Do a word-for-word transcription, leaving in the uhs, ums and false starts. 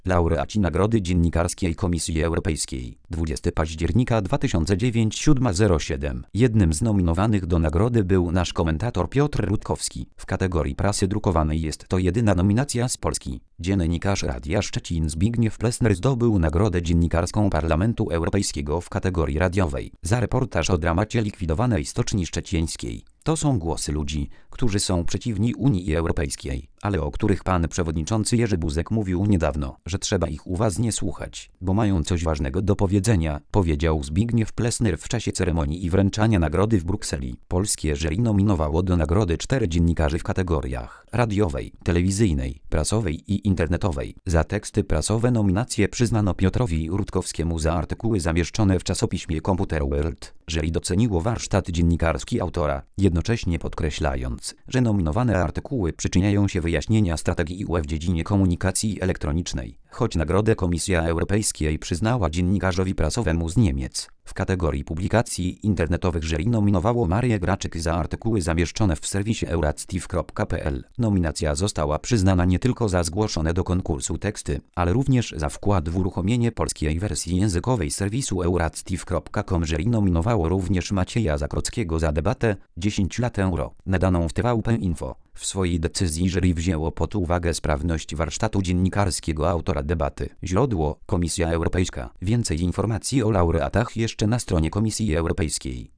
Laureaci Nagrody Dziennikarskiej Komisji Europejskiej. dwudziestego października dwa tysiące dziewiątego, siódma zero siedem. Jednym z nominowanych do nagrody był nasz komentator Piotr Rutkowski. W kategorii prasy drukowanej jest to jedyna nominacja z Polski. Dziennikarz Radia Szczecin Zbigniew Plesner zdobył Nagrodę Dziennikarską Parlamentu Europejskiego w kategorii radiowej za reportaż o dramacie likwidowanej Stoczni Szczecińskiej. To są głosy ludzi, którzy są przeciwni Unii Europejskiej, ale o których pan przewodniczący Jerzy Buzek mówił niedawno, że trzeba ich uważnie słuchać, bo mają coś ważnego do powiedzenia, powiedział Zbigniew Plesner w czasie ceremonii i wręczania nagrody w Brukseli. Polskie jury nominowało do nagrody cztery dziennikarzy w kategoriach radiowej, telewizyjnej, prasowej i internetowej. Za teksty prasowe nominacje przyznano Piotrowi Rutkowskiemu za artykuły zamieszczone w czasopiśmie Computer World. Jury doceniło warsztat dziennikarski autora, jednocześnie podkreślając, że nominowane artykuły przyczyniają się wyjaśnienia strategii U E w dziedzinie komunikacji elektronicznej, choć nagrodę Komisja Europejskiej przyznała dziennikarzowi prasowemu z Niemiec. W kategorii publikacji internetowych jury nominowało Marię Graczyk za artykuły zamieszczone w serwisie euractiv kropka p l. Nominacja została przyznana nie tylko za zgłoszone do konkursu teksty, ale również za wkład w uruchomienie polskiej wersji językowej serwisu euractiv kropka com. Jury nominowało również Macieja Zakrockiego za debatę dziesięć lat euro, nadaną w T V P Info. W swojej decyzji jury wzięło pod uwagę sprawność warsztatu dziennikarskiego autora debaty. Źródło: Komisja Europejska. Więcej informacji o laureatach jeszcze na stronie Komisji Europejskiej.